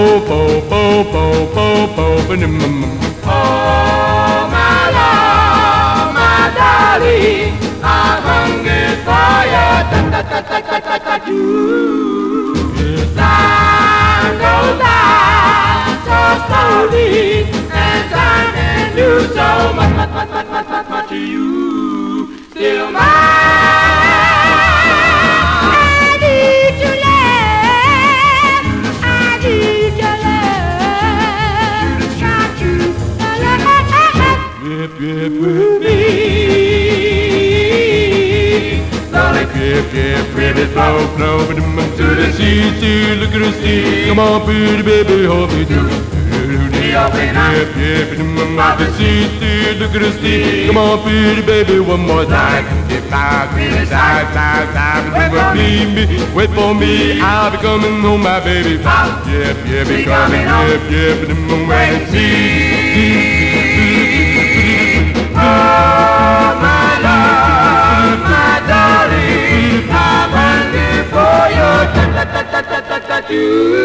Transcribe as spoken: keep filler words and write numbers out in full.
po po po po po ba-dum. Oh, my love, my darling, I'm hungry for you. Ta-ta-ta-ta-ta-ta-ta-doo. Time goes by so slowly, and time can do so much, much, much, much, much, much, much to you. Still mine. I need your love. I need your love. Got you, Yep, yep, with me. Slowly, Yep, yep, baby, flow, flow, ba-dum, to the sea, sea, look at the sea. Come on, pretty baby, hold me do. Yep, yep, ba-dum, out the sea, sea, look at the sea. Come on, pretty baby, one more time. Dip, dive, dip, dive, dive, dive, and leave me, wait for me, I'll be coming home, my baby. Yep, yep, be coming, yep, yep, ba-dum, wait and see. oh, my love, my darling, I'm hungry for you. Ta-ta-ta-ta-ta-ta-ta-doo.